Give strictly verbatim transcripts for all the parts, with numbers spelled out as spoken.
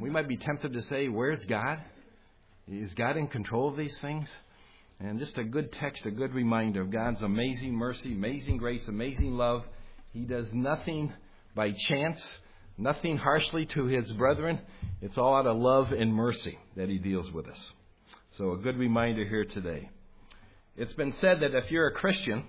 we might be tempted to say, where's God? Is God in control of these things? And just a good text, a good reminder of God's amazing mercy, amazing grace, amazing love. He does nothing by chance, nothing harshly to His brethren. It's all out of love and mercy that He deals with us. So a good reminder here today. It's been said that if you're a Christian,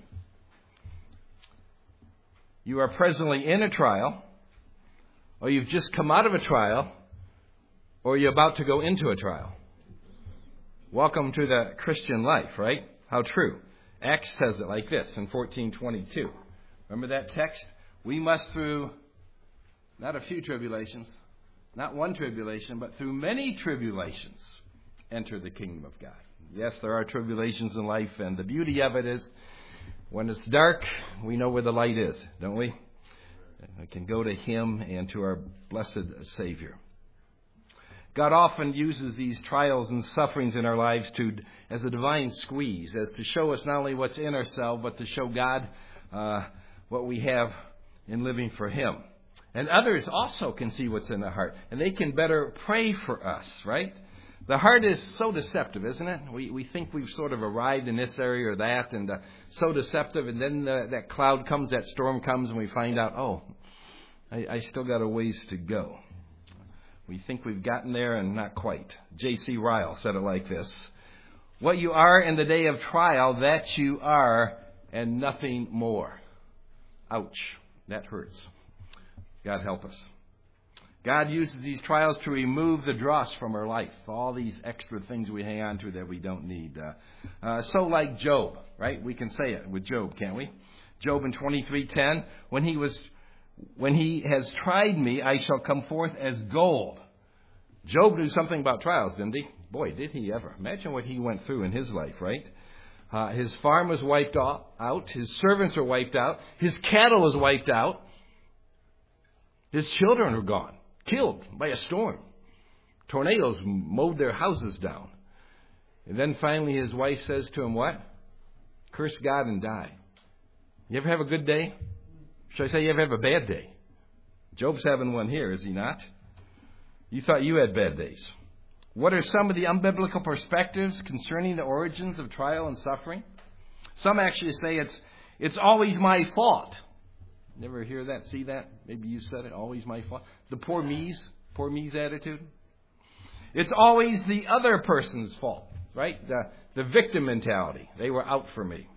you are presently in a trial, or you've just come out of a trial, or you're about to go into a trial. Welcome to the Christian life, right? How true. Acts says it like this in fourteen twenty-two. Remember that text? We must through not a few tribulations, not one tribulation, but through many tribulations enter the kingdom of God. Yes, there are tribulations in life, and the beauty of it is when it's dark, we know where the light is, don't we? We can go to Him and to our blessed Savior. God often uses these trials and sufferings in our lives to, as a divine squeeze, as to show us not only what's in ourselves, but to show God uh, what we have in living for Him. And others also can see what's in the heart, and they can better pray for us, right? The heart is so deceptive, isn't it? We we think we've sort of arrived in this area or that, and uh, so deceptive, and then uh, that cloud comes, that storm comes, and we find out, oh, I, I still got a ways to go. We think we've gotten there and not quite. J C Ryle said it like this. What you are in the day of trial, that you are and nothing more. Ouch. That hurts. God help us. God uses these trials to remove the dross from our life. All these extra things we hang on to that we don't need. Uh, uh, so like Job, right? We can say it with Job, can't we? Job in twenty-three ten, when he was When he has tried me, I shall come forth as gold. Job knew something about trials, didn't he? Boy, did he ever. Imagine what he went through in his life, right? Uh, his farm was wiped out. His servants were wiped out. His cattle was wiped out. His children were gone, killed by a storm. Tornadoes mowed their houses down. And then finally his wife says to him, what? Curse God and die. You ever have a good day? Should I say you ever have a bad day? Job's having one here, is he not? You thought you had bad days. What are some of the unbiblical perspectives concerning the origins of trial and suffering? Some actually say it's it's always my fault. Never hear that, see that? Maybe you said it, always my fault. The poor me's, poor me's attitude. It's always the other person's fault, right? The, the victim mentality. They were out for me.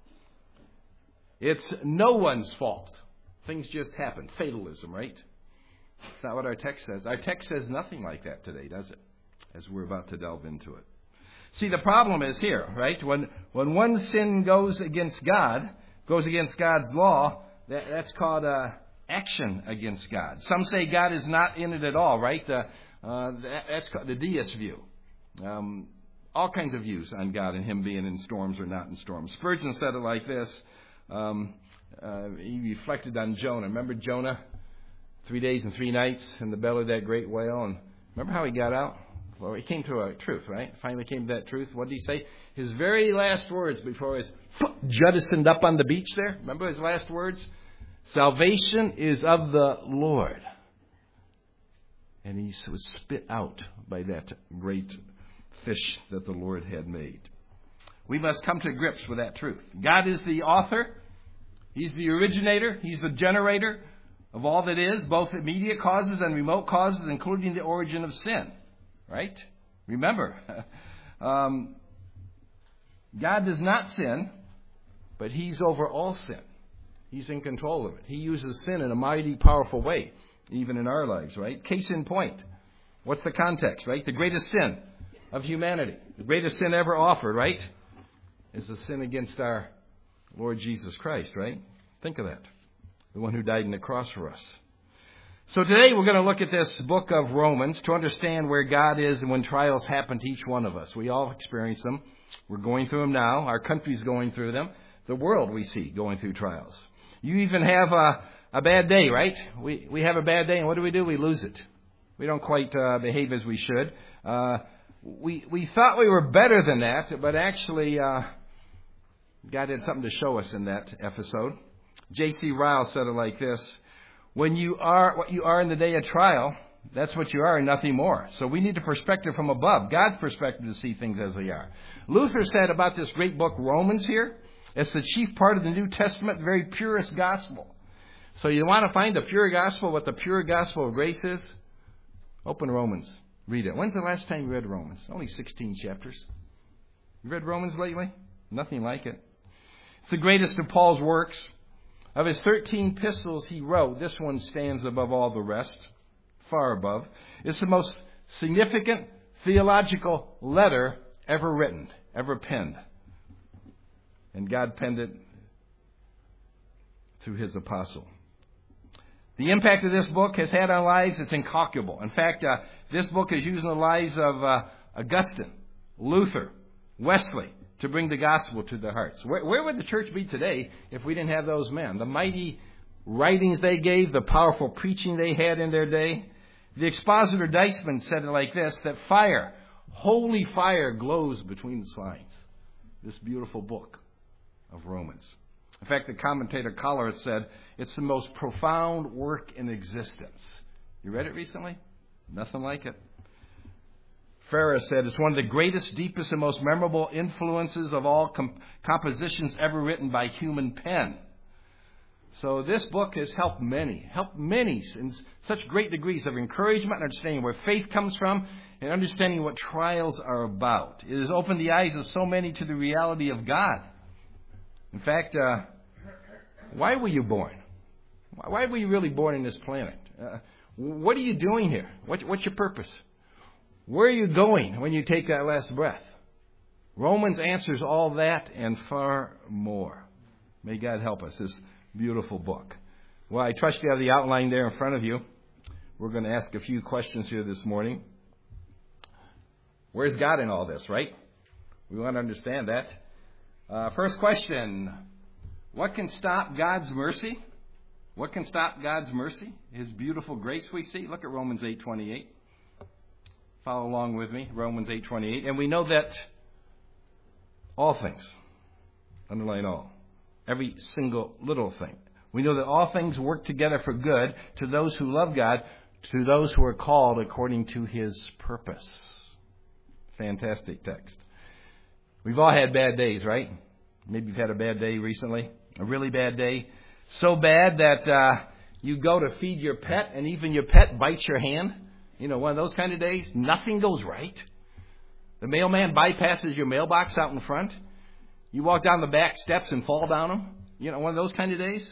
It's no one's fault. Things just happen. Fatalism, right? That's not what our text says. Our text says nothing like that today, does it? As we're about to delve into it. See, the problem is here, right? When when one sin goes against God, goes against God's law, that, that's called uh, action against God. Some say God is not in it at all, right? Uh, uh, that, that's called the deist view. Um, all kinds of views on God and Him being in storms or not in storms. Spurgeon said it like this. Um, uh, he reflected on Jonah. Remember Jonah? Three days and three nights in the belly of that great whale. And remember how he got out? Well, he came to a truth, right? Finally came to that truth. What did he say? His very last words before his jettisoned up on the beach there. Remember his last words? Salvation is of the Lord. And he was spit out by that great fish that the Lord had made. We must come to grips with that truth. God is the author. He's the originator. He's the generator of all that is, both immediate causes and remote causes, including the origin of sin. Right? Remember, um, God does not sin, but He's over all sin. He's in control of it. He uses sin in a mighty, powerful way, even in our lives, right? Case in point. What's the context, right? The greatest sin of humanity, the greatest sin ever offered, right, is the sin against our Lord Jesus Christ, right? Think of that. The one who died on the cross for us. So today we're going to look at this book of Romans to understand where God is and when trials happen to each one of us. We all experience them. We're going through them now. Our country's going through them. The world we see going through trials. You even have a, a bad day, right? We we have a bad day, and what do we do? We lose it. We don't quite uh, behave as we should. Uh, we we thought we were better than that, but actually uh, God had something to show us in that episode. J C Ryle said it like this. When you are what you are in the day of trial, That's what you are and nothing more. So we need a perspective from above, God's perspective, to see things as they are. Luther said about this great book, Romans, here, it's the chief part of the New Testament, the very purest gospel. So you want to find the pure gospel, what the pure gospel of grace is? Open Romans. Read it. When's the last time you read Romans? Only sixteen chapters. You read Romans lately? Nothing like it. It's the greatest of Paul's works. Of his thirteen epistles he wrote, this one stands above all the rest, far above. It's the most significant theological letter ever written, ever penned. And God penned it through his apostle. The impact of this book has had on lives, it's incalculable. In fact, uh, this book is using the lives of uh, Augustine, Luther, Wesley, to bring the gospel to their hearts. Where, where would the church be today if we didn't have those men? The mighty writings they gave, the powerful preaching they had in their day. The expositor Deisman said it like this, that fire, holy fire, glows between the lines. This beautiful book of Romans. In fact, the commentator Collier said, it's the most profound work in existence. You read it recently? Nothing like it. Farrar said, it's one of the greatest, deepest, and most memorable influences of all com- compositions ever written by human pen. So this book has helped many, helped many in such great degrees of encouragement and understanding where faith comes from and understanding what trials are about. It has opened the eyes of so many to the reality of God. In fact, uh, why were you born? Why were you really born in this planet? Uh, what are you doing here? What, what's your purpose? Where are you going when you take that last breath? Romans answers all that and far more. May God help us. This beautiful book. Well, I trust you have the outline there in front of you. We're going to ask a few questions here this morning. Where's God in all this, right? We want to understand that. Uh, first question. What can stop God's mercy? What can stop God's mercy? His beautiful grace we see. Look at Romans eight twenty-eight. Follow along with me. Romans eight twenty-eight. And we know that all things, underline all, every single little thing. We know that all things work together for good to those who love God, to those who are called according to His purpose. Fantastic text. We've all had bad days, right? Maybe you've had a bad day recently, a really bad day. So bad that uh, you go to feed your pet and even your pet bites your hand. You know, one of those kind of days. Nothing goes right. The mailman bypasses your mailbox out in front. You walk down the back steps and fall down them. You know, one of those kind of days.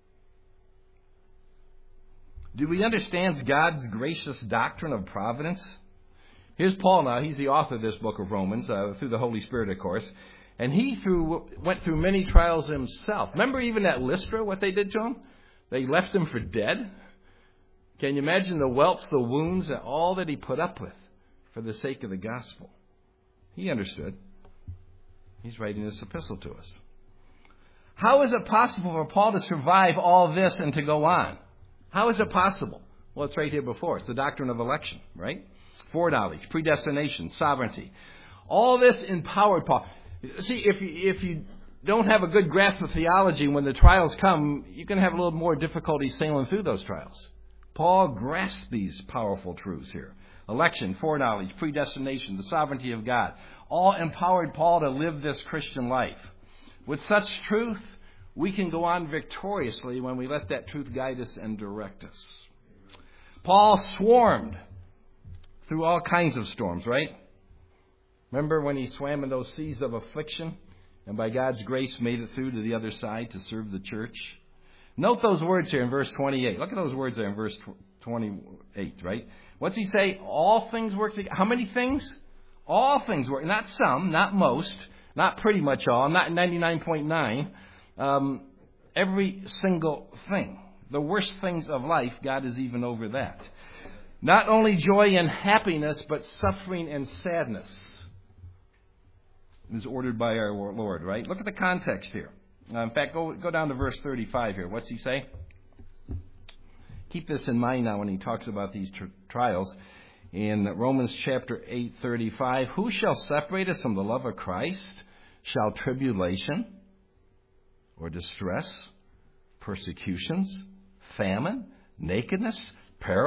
Do we understand God's gracious doctrine of providence? Here's Paul now. He's the author of this book of Romans, uh, through the Holy Spirit, of course. And he through, went through many trials himself. Remember even at Lystra, what they did to him? They left him for dead. Can you imagine the welts, the wounds, and all that he put up with for the sake of the gospel? He understood. He's writing this epistle to us. How is it possible for Paul to survive all this and to go on? How is it possible? Well, it's right here before. It's the doctrine of election, right? Foreknowledge, predestination, sovereignty. All this empowered Paul. See, if you, if you don't have a good grasp of theology, when the trials come, you can have a little more difficulty sailing through those trials. Paul grasped these powerful truths here. Election, foreknowledge, predestination, the sovereignty of God. All empowered Paul to live this Christian life. With such truth, we can go on victoriously when we let that truth guide us and direct us. Paul swarmed through all kinds of storms, right? Remember when he swam in those seas of affliction and by God's grace made it through to the other side to serve the church? Note those words here in verse twenty-eight. Look at those words there in verse twenty-eight, right? What's he say? All things work together. How many things? All things work. Not some, not most, not pretty much all, not ninety-nine point nine. Um, every single thing. The worst things of life, God is even over that. Not only joy and happiness, but suffering and sadness is ordered by our Lord, right? Look at the context here. Uh, in fact, go go down to verse thirty-five here. What's he say? Keep this in mind now when he talks about these tr- trials. In Romans chapter eight, thirty-five, who shall separate us from the love of Christ? Shall tribulation or distress, persecutions, famine, nakedness, peril,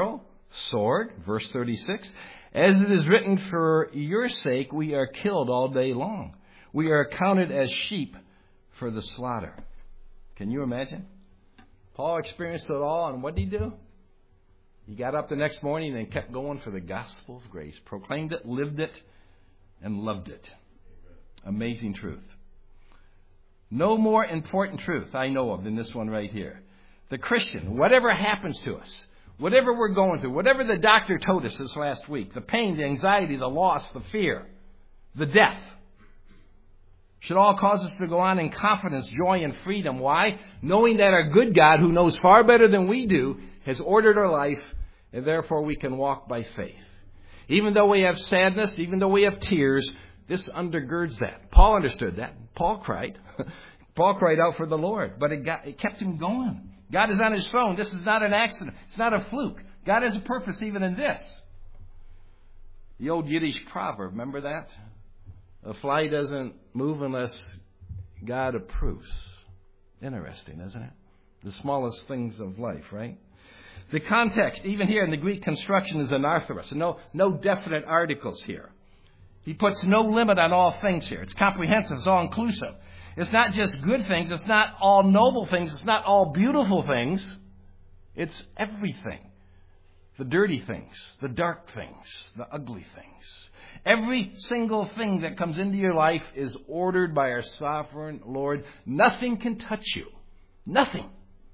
sword, verse thirty-six. As it is written, for your sake we are killed all day long. We are accounted as sheep for the slaughter. Can you imagine? Paul experienced it all, and what did he do? He got up the next morning and kept going for the gospel of grace. Proclaimed it, lived it, and loved it. Amazing truth. No more important truth I know of than this one right here. The Christian, whatever happens to us, whatever we're going through, whatever the doctor told us this last week, the pain, the anxiety, the loss, the fear, the death, should all cause us to go on in confidence, joy, and freedom. Why? Knowing that our good God, who knows far better than we do, has ordered our life, and therefore we can walk by faith. Even though we have sadness, even though we have tears, this undergirds that. Paul understood that. Paul cried. Paul cried out for the Lord, but it, got, it kept him going. God is on his throne. This is not an accident. It's not a fluke. God has a purpose even in this. The old Yiddish proverb, remember that? A fly doesn't move unless God approves. Interesting, isn't it? The smallest things of life, right? The context, even here in the Greek construction, is anartharos. No, no definite articles here. He puts no limit on all things here. It's comprehensive. It's all-inclusive. It's not just good things. It's not all noble things. It's not all beautiful things. It's everything. The dirty things, the dark things, the ugly things. Every single thing that comes into your life is ordered by our sovereign Lord. Nothing can touch you. Nothing.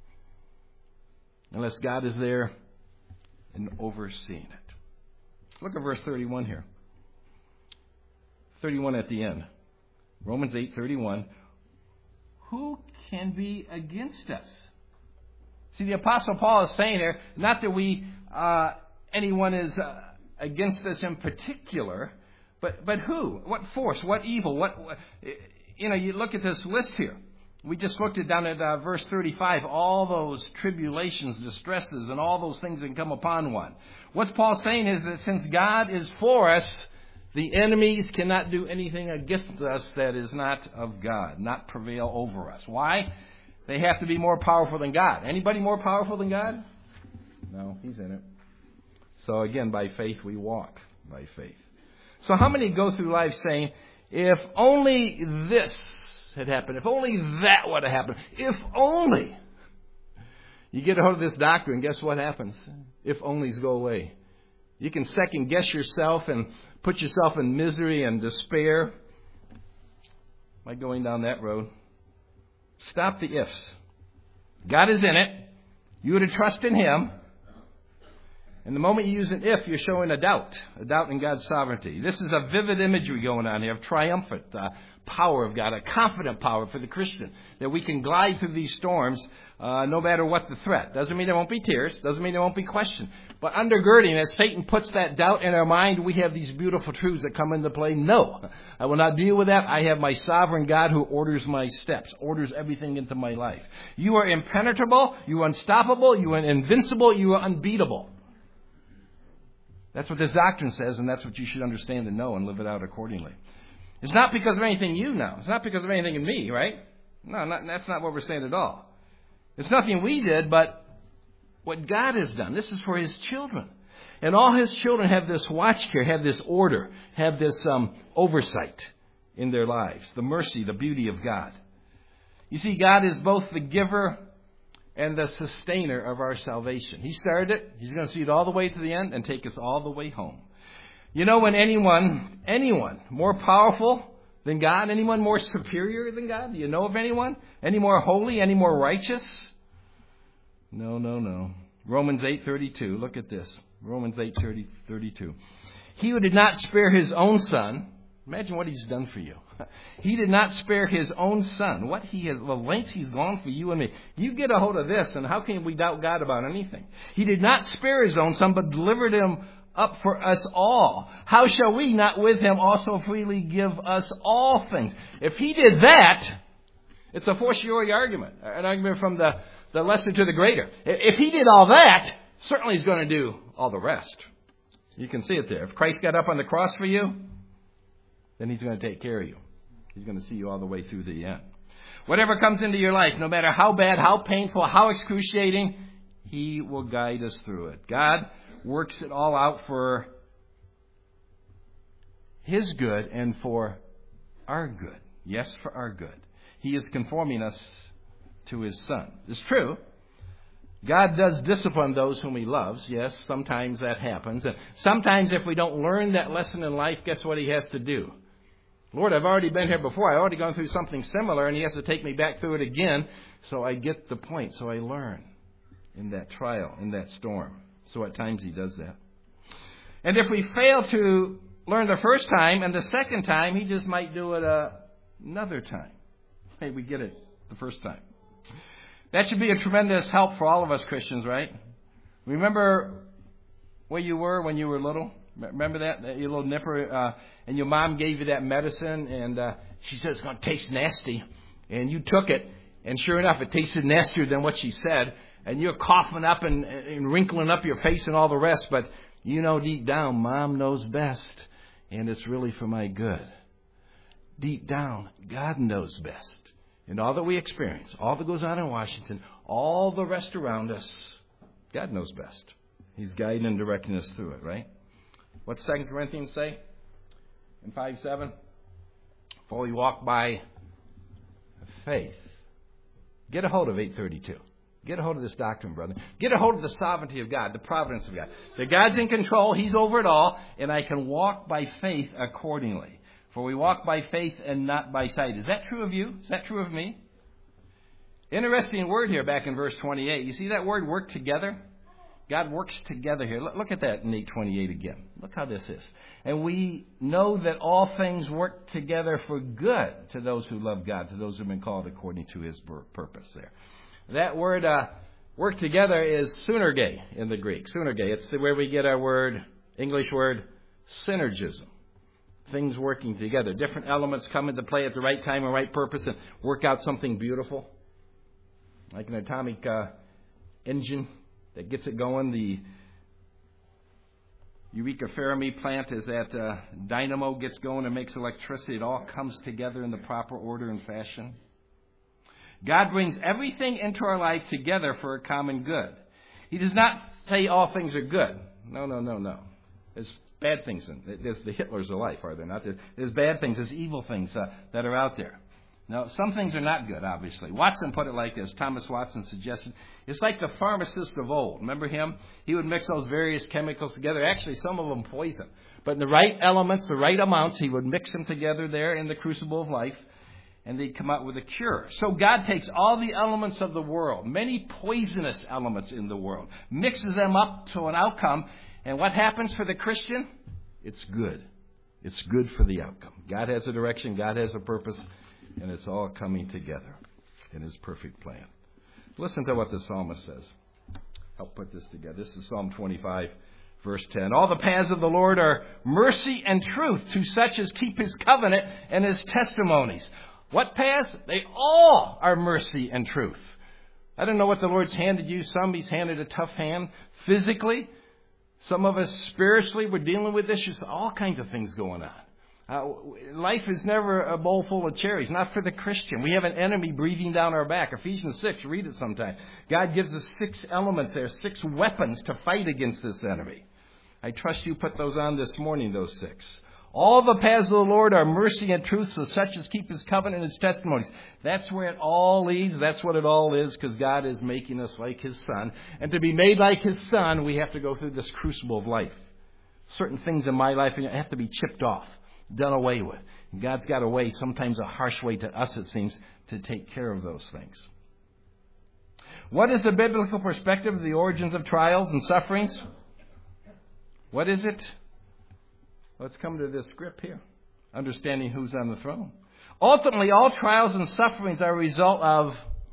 Unless God is there and overseeing it. Look at verse thirty-one here. thirty-one at the end. Romans eight thirty-one. Who can be against us? See, the Apostle Paul is saying here, not that we, uh, anyone is uh, against us in particular, but but who? What force? What evil? What, what you know? You look at this list here. We just looked at down at uh, verse thirty-five. All those tribulations, distresses, and all those things that come upon one. What Paul saying is that since God is for us, the enemies cannot do anything against us that is not of God, not prevail over us. Why? They have to be more powerful than God. Anybody more powerful than God? No, He's in it. So again, by faith we walk. By faith. So how many go through life saying, if only this had happened, if only that would have happened, if only. You get a hold of this doctor and guess what happens? If onlys go away. You can second guess yourself and put yourself in misery and despair by going down that road. Stop the ifs. God is in it. You would trust in Him. And the moment you use an if, you're showing a doubt. A doubt in God's sovereignty. This is a vivid imagery going on here of triumphant uh, power of God. A confident power for the Christian. That we can glide through these storms uh, no matter what the threat. Doesn't mean there won't be tears. Doesn't mean there won't be question. But undergirding, as Satan puts that doubt in our mind, we have these beautiful truths that come into play. No, I will not deal with that. I have my sovereign God who orders my steps, orders everything into my life. You are impenetrable. You are unstoppable. You are invincible. You are unbeatable. That's what this doctrine says, and that's what you should understand and know and live it out accordingly. It's not because of anything you know. It's not because of anything in me, right? No, not, that's not what we're saying at all. It's nothing we did, but what God has done. This is for His children. And all His children have this watch care, have this order, have this um, oversight in their lives. The mercy, the beauty of God. You see, God is both the giver and the sustainer of our salvation. He started it. He's going to see it all the way to the end and take us all the way home. You know, when anyone, anyone more powerful than God, anyone more superior than God, do you know of anyone? Any more holy, any more righteous? No, no, no. Romans eight thirty-two. Look at this. Romans eight thirty-two. He who did not spare His own Son. Imagine what He's done for you. He did not spare His own Son. What He has, the lengths He's gone for you and me. You get a hold of this, and how can we doubt God about anything? He did not spare His own Son, but delivered Him up for us all. How shall we not with Him also freely give us all things? If He did that, it's a fortiori argument, an argument from the, the lesser to the greater. If He did all that, certainly He's going to do all the rest. You can see it there. If Christ got up on the cross for you, then He's going to take care of you. He's going to see you all the way through the end. Whatever comes into your life, no matter how bad, how painful, how excruciating, He will guide us through it. God works it all out for His good and for our good. Yes, for our good. He is conforming us to His Son. It's true. God does discipline those whom He loves. Yes, sometimes that happens. And sometimes if we don't learn that lesson in life, guess what He has to do? Lord, I've already been here before. I've already gone through something similar, and He has to take me back through it again. So I get the point. So I learn in that trial, in that storm. So at times He does that. And if we fail to learn the first time and the second time, He just might do it uh, another time. Hey, we get it the first time. That should be a tremendous help for all of us Christians, right? Remember where you were when you were little? Remember that? Your little nipper, uh, and your mom gave you that medicine, and uh, she said it's going to taste nasty. And you took it, and sure enough, it tasted nastier than what she said. And you're coughing up and, and wrinkling up your face and all the rest. But you know deep down, Mom knows best, and it's really for my good. Deep down, God knows best. And all that we experience, all that goes on in Washington, all the rest around us, God knows best. He's guiding and directing us through it, right? What's Second Corinthians say in five seven? For we walk by faith. Get a hold of eight thirty-two. Get a hold of this doctrine, brother. Get a hold of the sovereignty of God, the providence of God. That God's in control, He's over it all, and I can walk by faith accordingly. For we walk by faith and not by sight. Is that true of you? Is that true of me? Interesting word here back in verse twenty-eight. You see that word, work together? God works together here. Look at that in eight twenty-eight again. Look how this is. And we know that all things work together for good to those who love God, to those who have been called according to His purpose there. That word, uh, work together, is synerge in the Greek. Synerge. It's where we get our word, English word, synergism. Things working together. Different elements come into play at the right time and right purpose and work out something beautiful. Like an atomic uh, engine that gets it going. The Eureka Fermi plant, as that uh, dynamo gets going and makes electricity, it all comes together in the proper order and fashion. God brings everything into our life together for a common good. He does not say all things are good. No, no, no, no. There's bad things. In, there's the Hitlers of life, are there not? There's bad things. There's evil things uh, that are out there. Now, some things are not good, obviously. Watson put it like this. Thomas Watson suggested, it's like the pharmacist of old. Remember him? He would mix those various chemicals together. Actually, some of them poison. But in the right elements, the right amounts, he would mix them together there in the crucible of life, and they'd come out with a cure. So God takes all the elements of the world, many poisonous elements in the world, mixes them up to an outcome, and what happens for the Christian? It's good. It's good for the outcome. God has a direction, God has a purpose, and it's all coming together in His perfect plan. Listen to what the psalmist says. I'll put this together. This is Psalm twenty-five, verse ten. All the paths of the Lord are mercy and truth to such as keep His covenant and His testimonies. What paths? They all are mercy and truth. I don't know what the Lord's handed you. Some He's handed a tough hand physically. Some of us spiritually, we're dealing with issues, all kinds of things going on. Uh, life is never a bowl full of cherries, not for the Christian. We have an enemy breathing down our back. Ephesians six, read it sometime. God gives us six elements there, six weapons to fight against this enemy. I trust you put those on this morning, those six. All the paths of the Lord are mercy and truth, so such as keep His covenant and His testimonies. That's where it all leads. That's what it all is, because God is making us like His Son. And to be made like His Son, we have to go through this crucible of life. Certain things in my life have to be chipped off, done away with. And God's got a way, sometimes a harsh way to us, it seems, to take care of those things. What is the biblical perspective of the origins of trials and sufferings? What is it? Let's come to this script here. Understanding who's on the throne. Ultimately, all trials and sufferings are a result of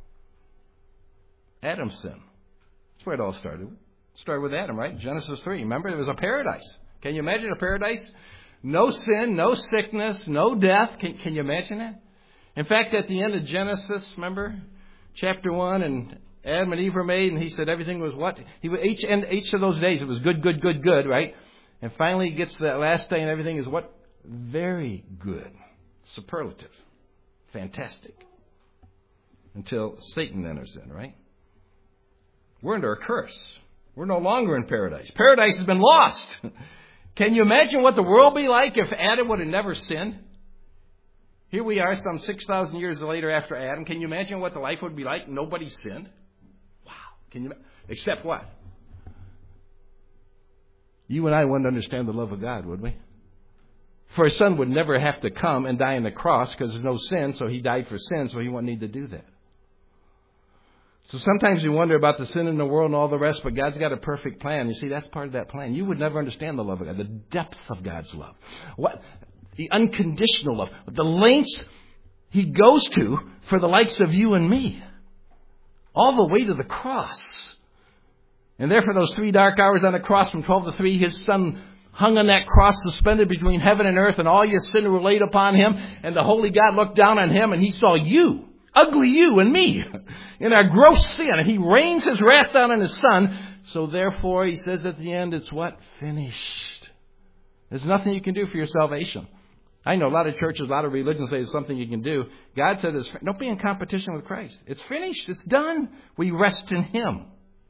Adam's sin. That's where it all started. It started with Adam, right? Genesis three. Remember, it was a paradise. Can you imagine a paradise? No sin, no sickness, no death. Can, can you imagine that? In fact, at the end of Genesis, remember, chapter one, and Adam and Eve were made, and he said everything was what? He each, and each of those days, it was good, good, good, good, right? And finally he gets to that last day and everything is what? Very good. Superlative. Fantastic. Until Satan enters in, right? We're under a curse. We're no longer in paradise. Paradise has been lost. Can you imagine what the world would be like if Adam would have never sinned? Here we are some six thousand years later after Adam. Can you imagine what the life would be like? Nobody sinned. Wow. Can you? Except what? You and I wouldn't understand the love of God, would we? For a son would never have to come and die on the cross because there's no sin, so he died for sin, so he wouldn't need to do that. So sometimes you wonder about the sin in the world and all the rest, but God's got a perfect plan. You see, that's part of that plan. You would never understand the love of God, the depth of God's love, what the unconditional love, the lengths He goes to for the likes of you and me, all the way to the cross. And there for those three dark hours on the cross from twelve to three, His Son hung on that cross suspended between heaven and earth, and all your sin were laid upon Him, and the holy God looked down on Him, and He saw you. Ugly you and me in our gross sin. And He rains His wrath down on His Son. So therefore, He says at the end, it's what? Finished. There's nothing you can do for your salvation. I know a lot of churches, a lot of religions say there's something you can do. God said, it's, don't be in competition with Christ. It's finished. It's done. We rest in Him.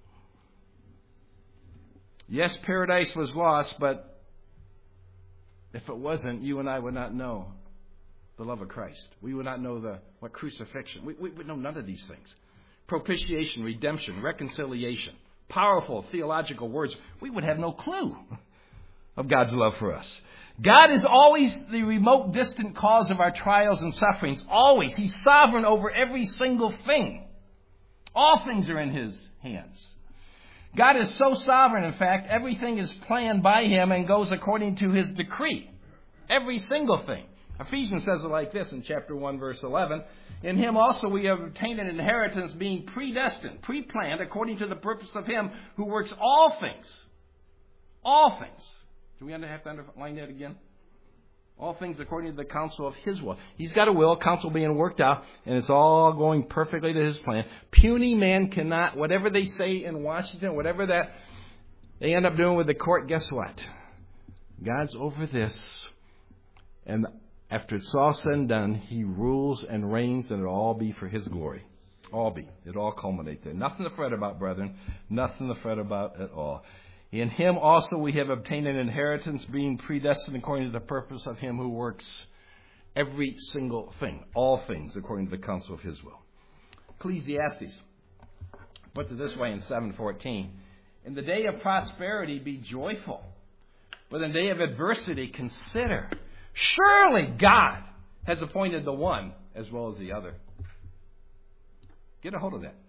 Yes, paradise was lost, but if it wasn't, you and I would not know the love of Christ. We would not know the what crucifixion. We, we would know none of these things. Propitiation, redemption, reconciliation, powerful theological words. We would have no clue of God's love for us. God is always the remote, distant cause of our trials and sufferings. Always. He's sovereign over every single thing. All things are in His hands. God is so sovereign, in fact, everything is planned by Him and goes according to His decree. Every single thing. Ephesians says it like this in chapter one, verse eleven. In Him also we have obtained an inheritance, being predestined, pre-planned, according to the purpose of Him who works all things. All things. Do we have to underline that again? All things according to the counsel of His will. He's got a will, counsel being worked out, and it's all going perfectly to His plan. Puny man cannot, whatever they say in Washington, whatever that they end up doing with the court, guess what? God's over this. And after it's all said and done, He rules and reigns, and it'll all be for His glory. All be. It'll all culminate there. Nothing to fret about, brethren. Nothing to fret about at all. In Him also we have obtained an inheritance, being predestined according to the purpose of Him who works every single thing. All things according to the counsel of His will. Ecclesiastes puts it this way in seven fourteen. In the day of prosperity be joyful, but in the day of adversity consider. Surely God has appointed the one as well as the other. Get a hold of that.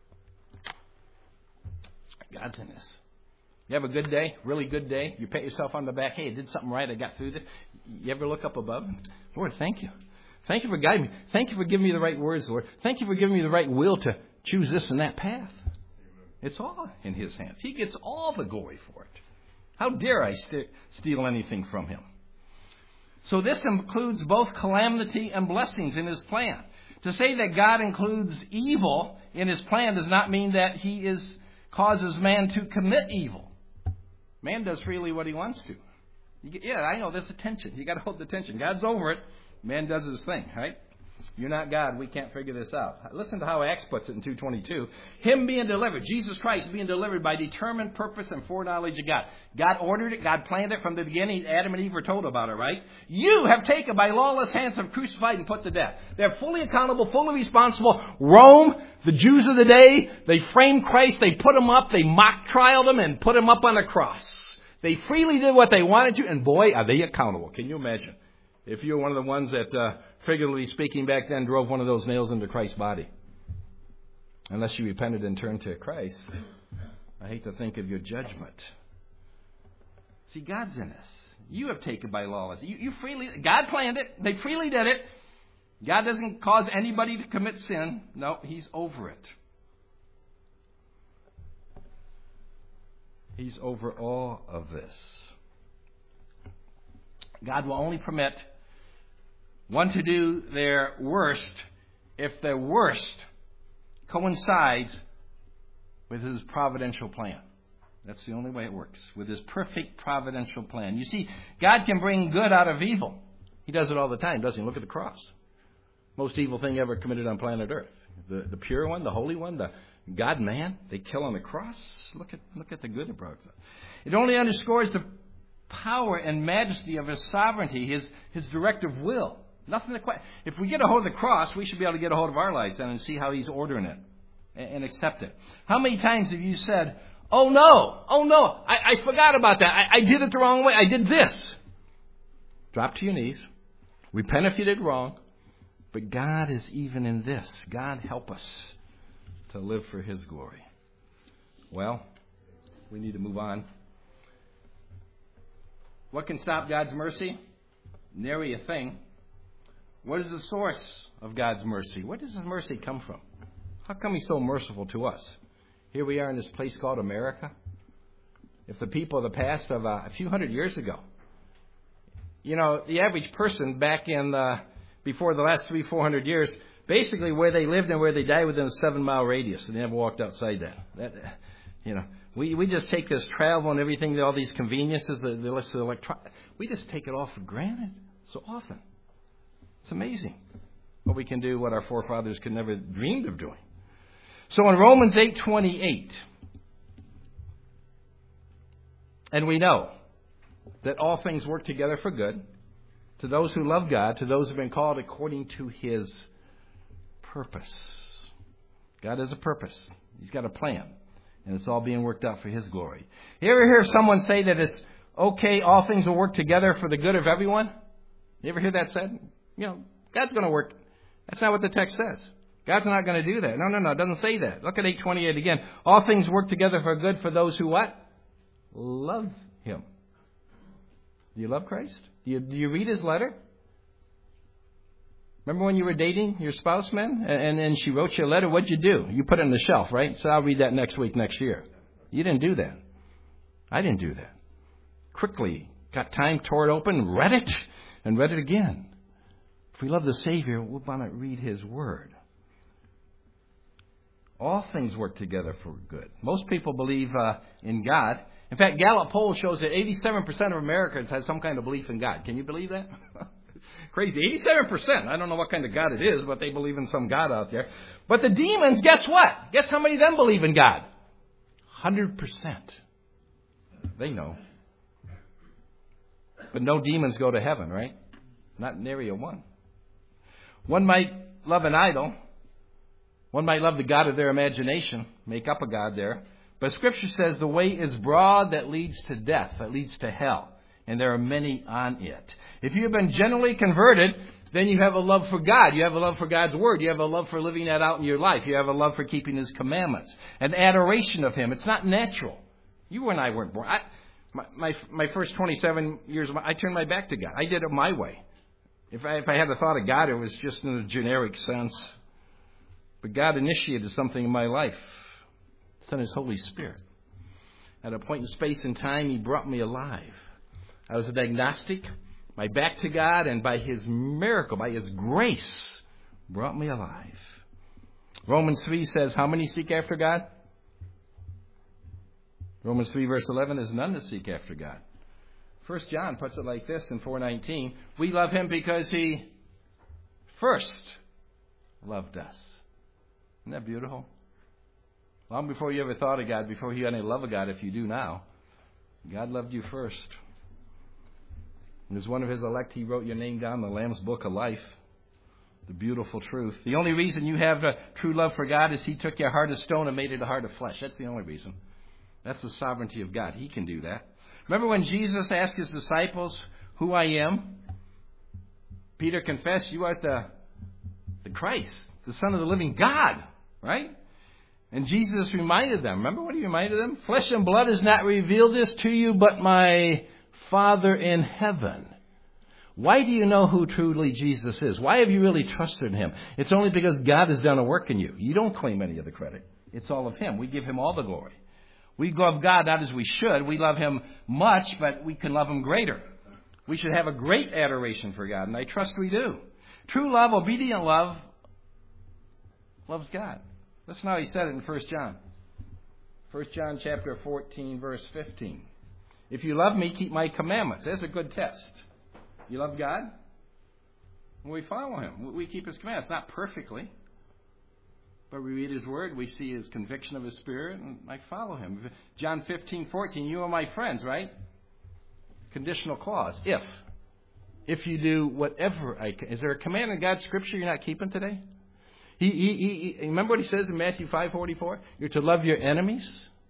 God's in this. You have a good day, really good day. You pat yourself on the back. Hey, I did something right. I got through this. You ever look up above? Lord, thank you. Thank you for guiding me. Thank you for giving me the right words, Lord. Thank you for giving me the right will to choose this and that path. It's all in His hands. He gets all the glory for it. How dare I st- steal anything from Him? So this includes both calamity and blessings in His plan. To say that God includes evil in His plan does not mean that He is causes man to commit evil. Man does freely what he wants to. You get, yeah, I know there's a tension. You got to hold the tension. God's over it. Man does his thing, right? You're not God. We can't figure this out. Listen to how Acts puts it in two twenty-two. Him being delivered, Jesus Christ being delivered by determined purpose and foreknowledge of God. God ordered it. God planned it from the beginning. Adam and Eve were told about it, right? You have taken by lawless hands, have crucified and put to death. They're fully accountable, fully responsible. Rome, the Jews of the day, they framed Christ. They put Him up. They mock trialed Him and put Him up on a cross. They freely did what they wanted to, and boy, are they accountable. Can you imagine? If you're one of the ones that, uh, figuratively speaking, back then drove one of those nails into Christ's body. Unless you repented and turned to Christ. I hate to think of your judgment. See, God's in this. You have taken by lawless. You, you freely, God planned it. They freely did it. God doesn't cause anybody to commit sin. No, He's over it. He's over all of this. God will only permit one to do their worst if their worst coincides with His providential plan. That's the only way it works, with His perfect providential plan. You see, God can bring good out of evil. He does it all the time, doesn't He? Look at the cross. Most evil thing ever committed on planet Earth. The, the pure one, the holy one, the God, man, they kill on the cross. Look at look at the good it brought. It only underscores the power and majesty of His sovereignty, His His directive will. Nothing to question. If we get a hold of the cross, we should be able to get a hold of our lives then and see how He's ordering it and, and accept it. How many times have you said, "Oh no, oh no, I, I forgot about that. I, I did it the wrong way. I did this." Drop to your knees. Repent if you did wrong. But God is even in this. God help us to live for His glory. Well, we need to move on. What can stop God's mercy? Nary a thing. What is the source of God's mercy? Where does His mercy come from? How come He's so merciful to us? Here we are in this place called America. If the people of the past of uh, a few hundred years ago, you know, the average person back in uh, before the last three, four hundred years, basically where they lived and where they died within a seven-mile radius, and they never walked outside that. That, you know, we we just take this travel and everything, all these conveniences, the, the list of electron, we just take it all for granted so often. It's amazing what we can do, what our forefathers could never dreamed of doing. So in Romans eight twenty-eight, and we know that all things work together for good to those who love God, to those who have been called according to His purpose. God has a purpose. He's got a plan. And it's all being worked out for His glory. You ever hear someone say that it's okay, all things will work together for the good of everyone? You ever hear that said? You know, God's going to work. That's not what the text says. God's not going to do that. No, no, no. It doesn't say that. Look at eight twenty-eight again. All things work together for good for those who what? Love Him. Do you love Christ? Do you, do you read His letter? Remember when you were dating your spouse, man? And then she wrote you a letter. What'd you do? You put it on the shelf, right? So I'll read that next week, next year. You didn't do that. I didn't do that. Quickly got time, tore it open, read it, and read it again. If we love the Savior, we'll want to read His Word. All things work together for good. Most people believe uh, in God. In fact, Gallup poll shows that eighty-seven percent of Americans have some kind of belief in God. Can you believe that? Crazy. eighty-seven percent. I don't know what kind of God it is, but they believe in some God out there. But the demons, guess what? Guess how many of them believe in God? one hundred percent. They know. But no demons go to heaven, right? Not nary a one. One might love an idol. One might love the God of their imagination. Make up a God there. But Scripture says the way is broad that leads to death, that leads to hell. And there are many on it. If you have been generally converted, then you have a love for God. You have a love for God's Word. You have a love for living that out in your life. You have a love for keeping His commandments. An adoration of Him. It's not natural. You and I weren't born. I, my, my my first twenty-seven years, I turned my back to God. I did it my way. If I, if I had the thought of God, it was just in a generic sense. But God initiated something in my life. Sent His Holy Spirit. At a point in space and time, He brought me alive. I was an agnostic, my back to God, and by His miracle, by His grace, brought me alive. Romans three says, how many seek after God? Romans three verse eleven is none to seek after God. First John puts it like this in four nineteen. We love Him because He first loved us. Isn't that beautiful? Long before you ever thought of God, before you had any love of God, if you do now, God loved you first. And as one of His elect, He wrote your name down in the Lamb's Book of Life. The beautiful truth. The only reason you have a true love for God is He took your heart of stone and made it a heart of flesh. That's the only reason. That's the sovereignty of God. He can do that. Remember when Jesus asked His disciples, who I am? Peter confessed, you are the, the Christ, the Son of the living God. Right? And Jesus reminded them. Remember what He reminded them? Flesh and blood has not revealed this to you, but my Father in heaven. Why do you know who truly Jesus is? Why have you really trusted Him? It's only because God has done a work in you. You don't claim any of the credit. It's all of Him. We give Him all the glory. We love God not as we should. We love Him much, but we can love Him greater. We should have a great adoration for God, and I trust we do. True love, obedient love, loves God. Listen how He said it in First John. First John chapter fourteen, verse fifteen. If you love me, keep my commandments. That's a good test. You love God? We follow Him. We keep His commandments. Not perfectly. But we read His Word, we see His conviction of His Spirit, and I follow Him. John fifteen fourteen, you are my friends, right? Conditional clause, if. If you do whatever I can. Is there a command in God's Scripture you're not keeping today? He, he, he, he, remember what He says in Matthew five forty-four? You're to love your enemies.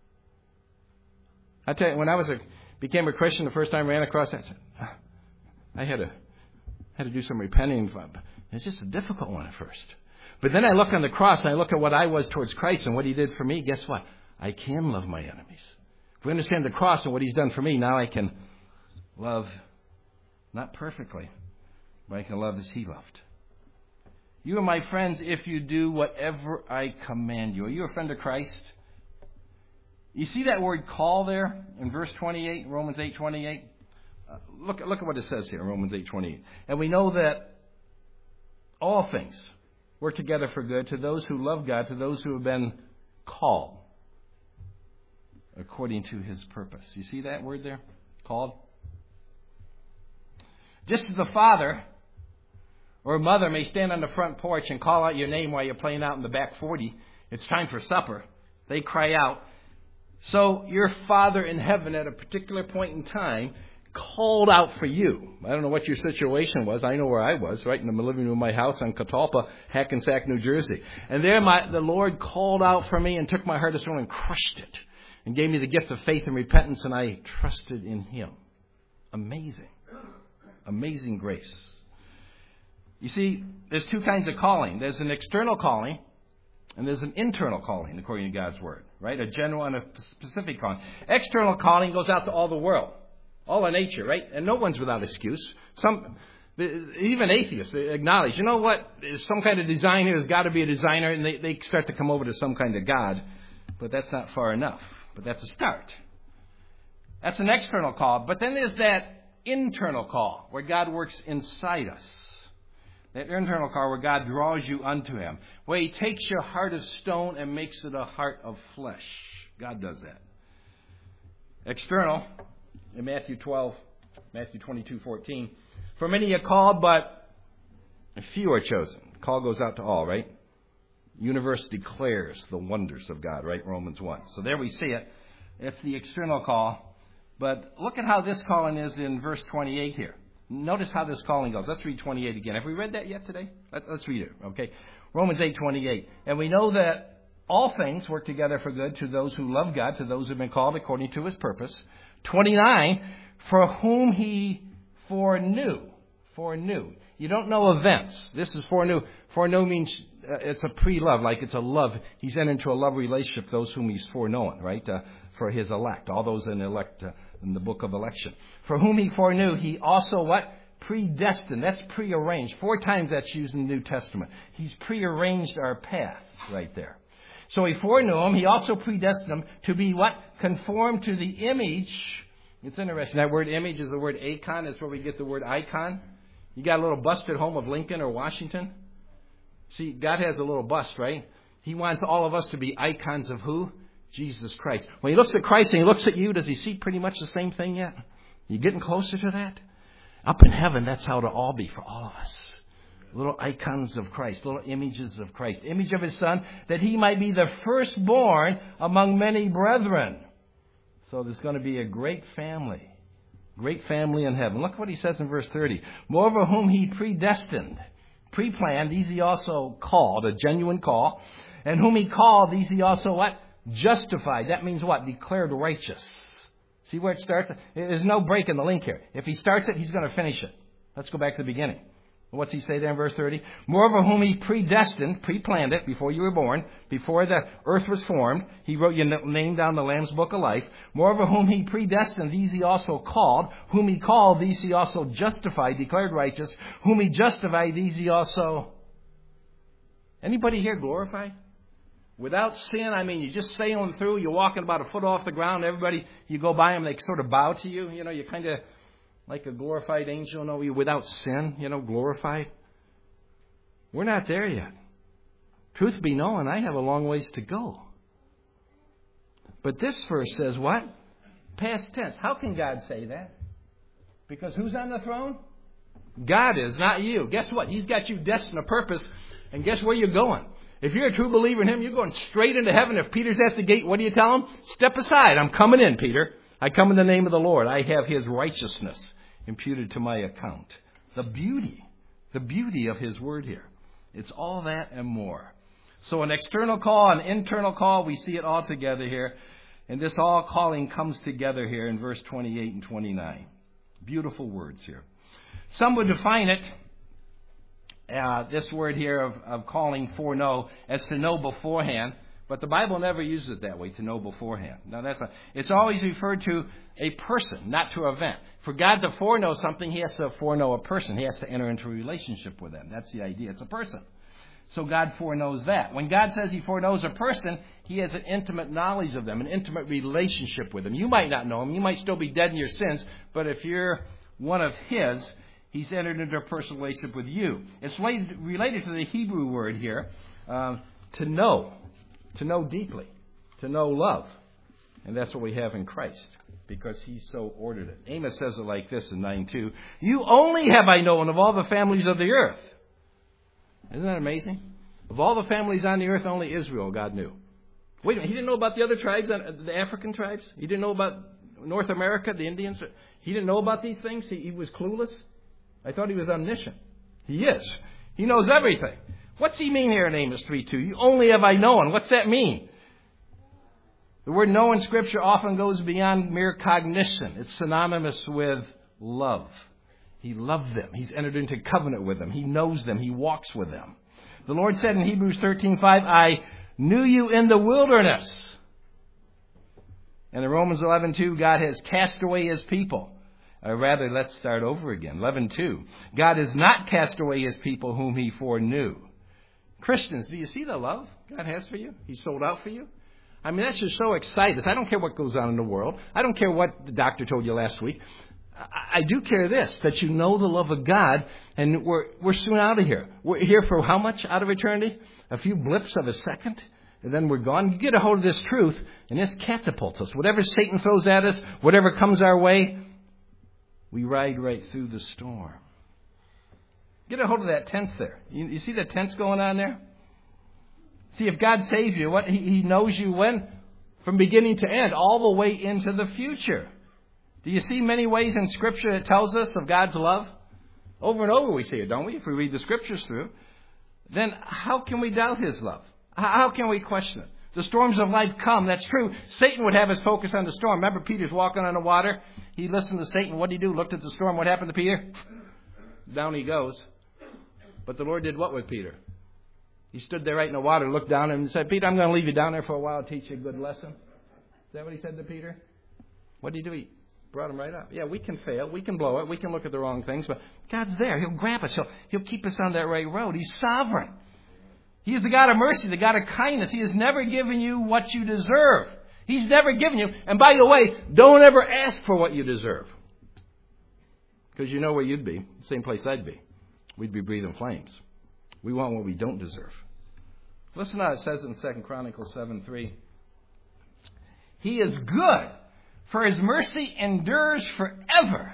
I tell you, when I was a became a Christian the first time I ran across that, I had to had to do some repenting. It's just a difficult one at first. But then I look on the cross and I look at what I was towards Christ and what He did for me. Guess what? I can love my enemies. If we understand the cross and what He's done for me, now I can love, not perfectly, but I can love as He loved. You are my friends if you do whatever I command you. Are you a friend of Christ? You see that word call there in verse twenty-eight, Romans eight twenty-eight? Uh, look, look at what it says here in Romans eight twenty-eight. And we know that all things work together for good to those who love God, to those who have been called according to His purpose. You see that word there? Called? Just as the father or mother may stand on the front porch and call out your name while you're playing out in the back forty, it's time for supper. They cry out. So your Father in heaven at a particular point in time called out for you. I don't know what your situation was. I know where I was, right in the living room of my house on Catalpa, Hackensack, New Jersey. And there my, the Lord called out for me and took my heart of stone and crushed it and gave me the gift of faith and repentance, and I trusted in Him. Amazing. Amazing grace. You see, there's two kinds of calling. There's an external calling and there's an internal calling according to God's Word, right? A general and a specific calling. External calling goes out to all the world, all of nature, right? And no one's without excuse. Some, even atheists acknowledge, you know what? There's some kind of design here. There's got to be a designer, and they, they start to come over to some kind of God. But that's not far enough. But that's a start. That's an external call. But then there's that internal call where God works inside us. That internal call where God draws you unto Him. Where He takes your heart of stone and makes it a heart of flesh. God does that. External, in Matthew twelve, Matthew twenty-two fourteen. For many are called, but few are chosen. Call goes out to all, right? Universe declares the wonders of God, right? Romans one. So there we see it. It's the external call. But look at how this calling is in verse twenty-eight here. Notice how this calling goes. Let's read twenty-eight again. Have we read that yet today? Let, let's read it, okay? Romans eight twenty-eight. And we know that all things work together for good to those who love God, to those who have been called according to His purpose. twenty-nine, for whom He foreknew. Foreknew. You don't know events. This is foreknew. Foreknew means uh, it's a pre-love, like it's a love. He's entered into a love relationship, those whom He's foreknown, right? Uh, for His elect, all those in elect uh, in the book of election. For whom He foreknew, He also what? Predestined. That's prearranged. Four times that's used in the New Testament. He's prearranged our path right there. So He foreknew them. He also predestined them to be what? Conformed to the image. It's interesting. That word image is the word icon. That's where we get the word icon. You got a little bust at home of Lincoln or Washington? See, God has a little bust, right? He wants all of us to be icons of who? Jesus Christ. When He looks at Christ and He looks at you, does He see pretty much the same thing yet? You getting closer to that? Up in heaven, that's how it'll all be for all of us. Little icons of Christ, little images of Christ. Image of His Son, that He might be the firstborn among many brethren. So there's going to be a great family. Great family in heaven. Look what He says in verse thirty. Moreover, whom He predestined, pre-planned, these He also called, a genuine call. And whom He called, these He also what? Justified. That means what? Declared righteous. See where it starts? There's no break in the link here. If He starts it, He's going to finish it. Let's go back to the beginning. What's He say there in verse thirty? Moreover, whom He predestined, pre-planned it before you were born, before the earth was formed, He wrote your name down in the Lamb's Book of Life. Moreover, whom He predestined, these He also called. Whom He called, these He also justified, declared righteous. Whom He justified, these He also... Anybody here glorified? Without sin, I mean, you're just sailing through, you're walking about a foot off the ground, everybody, you go by them, they sort of bow to you, you know, you're kind of like a glorified angel, no, you're without sin, you know, glorified. We're not there yet. Truth be known, I have a long ways to go. But this verse says what? Past tense. How can God say that? Because who's on the throne? God is, not you. Guess what? He's got you destined a purpose, and guess where you're going? If you're a true believer in Him, you're going straight into heaven. If Peter's at the gate, what do you tell him? Step aside. I'm coming in, Peter. I come in the name of the Lord. I have His righteousness imputed to my account. The beauty, the beauty of His word here. It's all that and more. So an external call, an internal call, we see it all together here. And this all calling comes together here in verse twenty-eight and twenty-nine. Beautiful words here. Some would define it, uh, this word here of, of calling foreknow, as to know beforehand. But the Bible never uses it that way, to know beforehand. Now that's a, it's always referred to a person, not to an event. For God to foreknow something, He has to foreknow a person. He has to enter into a relationship with them. That's the idea. It's a person. So God foreknows that. When God says He foreknows a person, He has an intimate knowledge of them, an intimate relationship with them. You might not know Him. You might still be dead in your sins. But if you're one of His, He's entered into a personal relationship with you. It's related to the Hebrew word here, uh, to know. To know deeply. To know love. And that's what we have in Christ, because He so ordered it. Amos says it like this in nine two. You only have I known of all the families of the earth. Isn't that amazing? Of all the families on the earth, only Israel God knew. Wait a minute, He didn't know about the other tribes, the African tribes? He didn't know about North America, the Indians? He didn't know about these things? He, he was clueless? I thought He was omniscient. He is. He knows everything. What's He mean here in Amos three two? You only have I known. What's that mean? The word know in Scripture often goes beyond mere cognition. It's synonymous with love. He loved them. He's entered into covenant with them. He knows them. He walks with them. The Lord said in Hebrews thirteen five, I knew you in the wilderness. And in Romans eleven two, God has cast away His people. Or rather, let's start over again. eleven two, God has not cast away His people whom He foreknew. Christians, do you see the love God has for you? He sold out for you. I mean, that should so excite us. I don't care what goes on in the world. I don't care what the doctor told you last week. I do care this, that you know the love of God, and we're we're soon out of here. We're here for how much out of eternity? A few blips of a second, and then we're gone. You get a hold of this truth, and this catapults us. Whatever Satan throws at us, whatever comes our way, we ride right through the storm. Get a hold of that tense there. You, you see the tense going on there? See, if God saves you, what he, he knows you when? From beginning to end, all the way into the future. Do you see many ways in Scripture that tells us of God's love? Over and over we see it, don't we? If we read the Scriptures through. Then how can we doubt His love? How can we question it? The storms of life come, that's true. Satan would have us focus on the storm. Remember, Peter's walking on the water. He listened to Satan. What did he do? Looked at the storm. What happened to Peter? Down he goes. But the Lord did what with Peter? He stood there right in the water, looked down and said, Peter, I'm going to leave you down there for a while, teach you a good lesson. Is that what He said to Peter? What did He do? He brought him right up. Yeah, we can fail. We can blow it. We can look at the wrong things. But God's there. He'll grab us. He'll, he'll keep us on that right road. He's sovereign. He is the God of mercy, the God of kindness. He has never given you what you deserve. He's never given you. And by the way, don't ever ask for what you deserve. Because you know where you'd be. Same place I'd be. We'd be breathing flames. We want what we don't deserve. Listen to how it says in Second Chronicles seven three. He is good, for His mercy endures forever.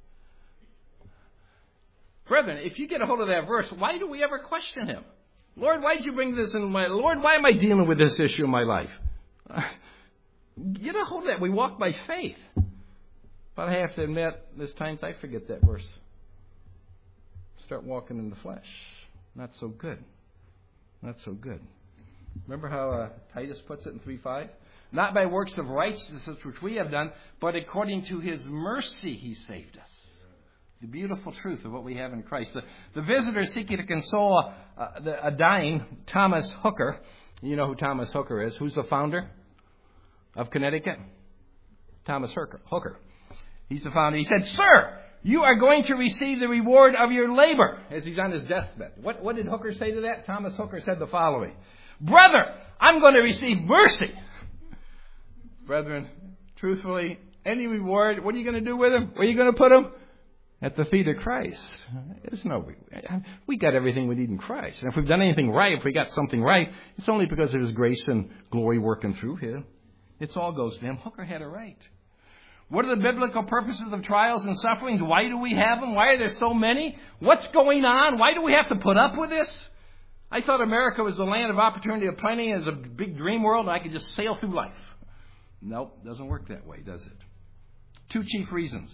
Brethren, if you get a hold of that verse, why do we ever question Him? Lord, why did you bring this in my... Lord, why am I dealing with this issue in my life? Get a hold of that. We walk by faith. But I have to admit, there's times I forget that verse. Start walking in the flesh. Not so good. Not so good. Remember how uh, Titus puts it in three five? Not by works of righteousness which we have done, but according to His mercy He saved us. The beautiful truth of what we have in Christ. The, the visitor seeking to console a, the, a dying Thomas Hooker. You know who Thomas Hooker is. Who's the founder of Connecticut? Thomas Hooker. Hooker. He's the founder. He said, Sir, you are going to receive the reward of your labor, as he's on his deathbed. What, what did Hooker say to that? Thomas Hooker said the following. Brother, I'm going to receive mercy. Brethren, truthfully, any reward, what are you going to do with him? Where are you going to put him? At the feet of Christ. There's no, we got everything we need in Christ. And if we've done anything right, if we got something right, it's only because of His grace and glory working through Him. It all goes to Him. Hooker had it right. What are the biblical purposes of trials and sufferings? Why do we have them? Why are there so many? What's going on? Why do we have to put up with this? I thought America was the land of opportunity of plenty as a big dream world and I could just sail through life. Nope, doesn't work that way, does it? Two chief reasons.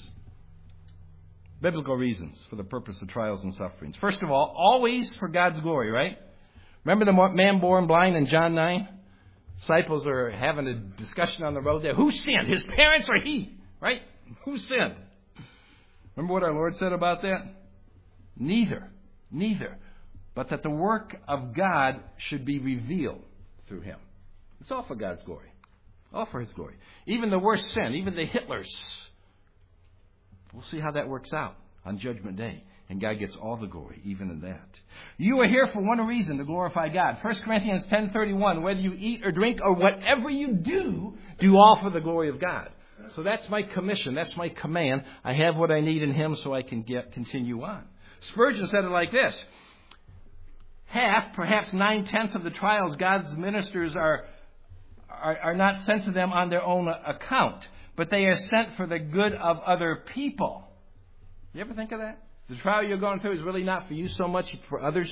Biblical reasons for the purpose of trials and sufferings. First of all, always for God's glory, right? Remember the man born blind in John nine? Disciples are having a discussion on the road there. Who sinned? His parents or he? Right? Who sinned? Remember what our Lord said about that? Neither. Neither. But that the work of God should be revealed through him. It's all for God's glory. All for his glory. Even the worst sin, even the Hitlers. We'll see how that works out on Judgment Day. And God gets all the glory, even in that. You are here for one reason, to glorify God. First Corinthians ten thirty-one, whether you eat or drink or whatever you do, do all for the glory of God. So that's my commission. That's my command. I have what I need in him so I can get continue on. Spurgeon said it like this. Half, perhaps nine-tenths of the trials God's ministers are, are, are not sent to them on their own account, but they are sent for the good of other people. You ever think of that? The trial you're going through is really not for you so much, for others.